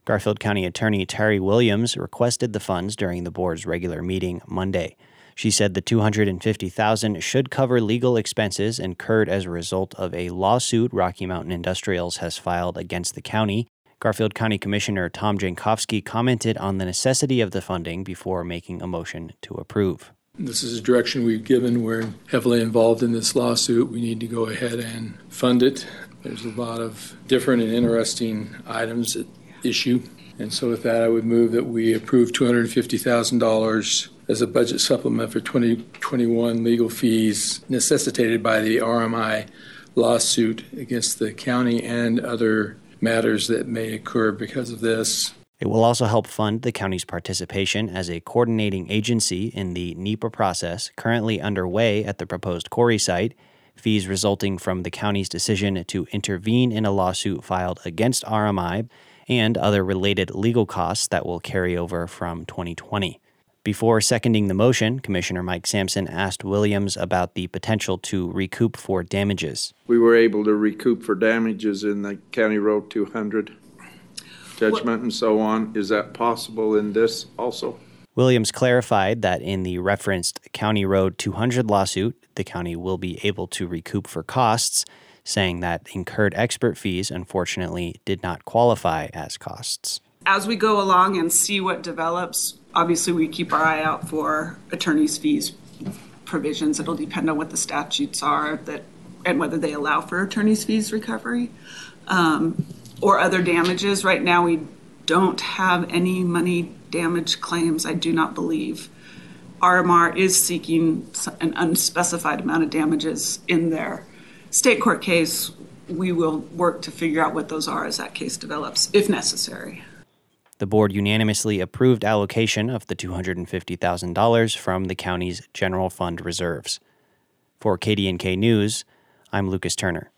Garfield County Attorney Terry Williams requested the funds during the board's regular meeting Monday. She said the $250,000 should cover legal expenses incurred as a result of a lawsuit Rocky Mountain Industrials has filed against the county. Garfield County Commissioner Tom Jankowski commented on the necessity of the funding before making a motion to approve. This is a direction we've given. We're heavily involved in this lawsuit. We need to go ahead and fund it. There's a lot of different and interesting items at issue. And so with that, I would move that we approve $250,000 as a budget supplement for 2021 legal fees necessitated by the RMI lawsuit against the county and other matters that may occur because of this. It will also help fund the county's participation as a coordinating agency in the NEPA process currently underway at the proposed quarry site, fees resulting from the county's decision to intervene in a lawsuit filed against RMI, and other related legal costs that will carry over from 2020. Before seconding the motion, Commissioner Mike Sampson asked Williams about the potential to recoup for damages. We were able to recoup for damages in the County Road 200 judgment and so on. Is that possible in this also? Williams clarified that in the referenced County Road 200 lawsuit, the county will be able to recoup for costs, saying that incurred expert fees, unfortunately, did not qualify as costs. As we go along and see what develops, obviously we keep our eye out for attorney's fees provisions. It'll depend on what the statutes are and whether they allow for attorney's fees recovery or other damages. Right now we don't have any money damage claims, I do not believe. RMR is seeking an unspecified amount of damages in their state court case. We will work to figure out what those are as that case develops, if necessary. The board unanimously approved allocation of the $250,000 from the county's general fund reserves. For KDNK News, I'm Lucas Turner.